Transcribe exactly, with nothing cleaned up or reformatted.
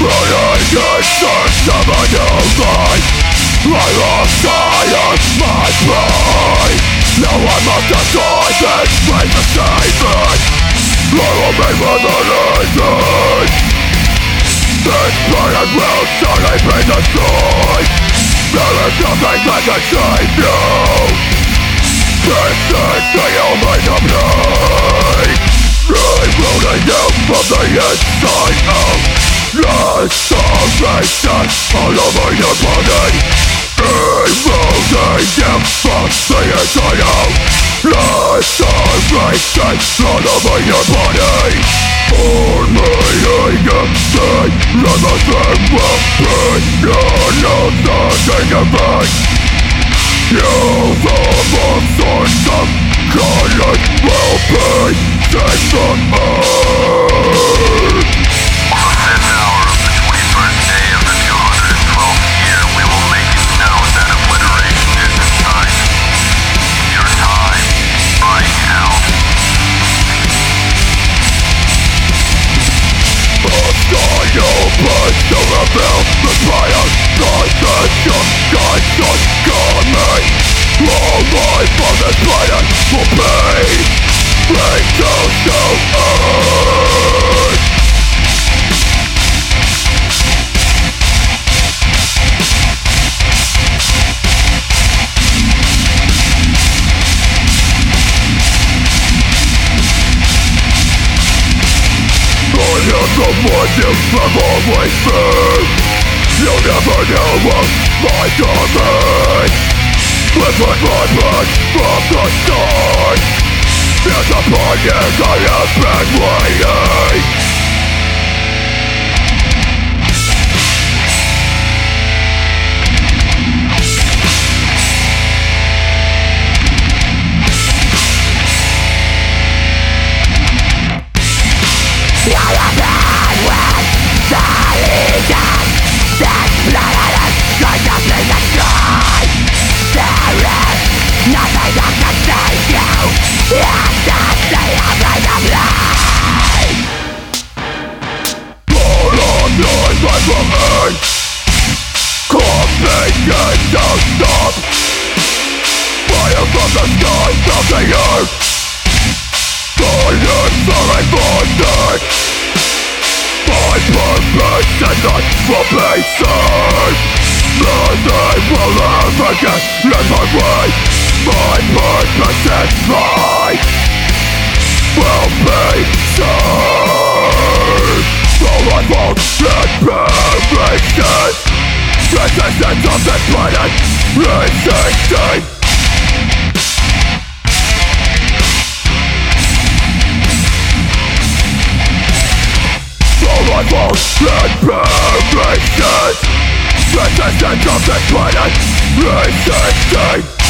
Running in search of a new life, I lost sight of my pride. Now I must destroy this place to save it. I will be with the living. This planet will surely be destroyed. There is nothing that can save you. This is the only complete. Rerouting you from the inside out. Restoration all over your body. Rerouting you from the inside out. Restoration all over your body. Only in your sight, everything will be. You're not thinking of it. You almost thought some color will be safe from earth. On the fifth hour of the twenty-first day of the two hundred twelfth year, we will make it known that obliteration is in sight. Your time, right now. A sky open to reveal the fire. Life is just guides us coming. All life on this planet will be reduced to earth. I am the one you have always been. You'll never know of my coming. Live with my blood from the start. It's upon years I have been waiting. You're a man with solid. That planet is going to be destroyed. There is nothing that can save you. It's just the end of life. All of yours life from earth. Completion don't stop. Fire from the sky from the earth. Fire falling for death. My purpose is not will be served. Nothing will ever get in my way. My purpose is life will be served. All I want is permission. Resistance of this planet resisting. I won't let permission. Resistance of this planet resisting.